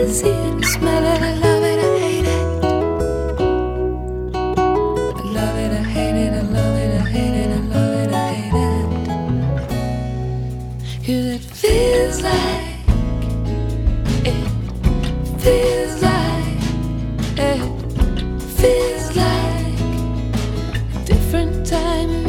see it, I smell it, I love it, I hate it. I love it, I hate it, I love it, I hate it, I love it, I hate it. 'Cause it feels like, it feels like, it feels like a different time.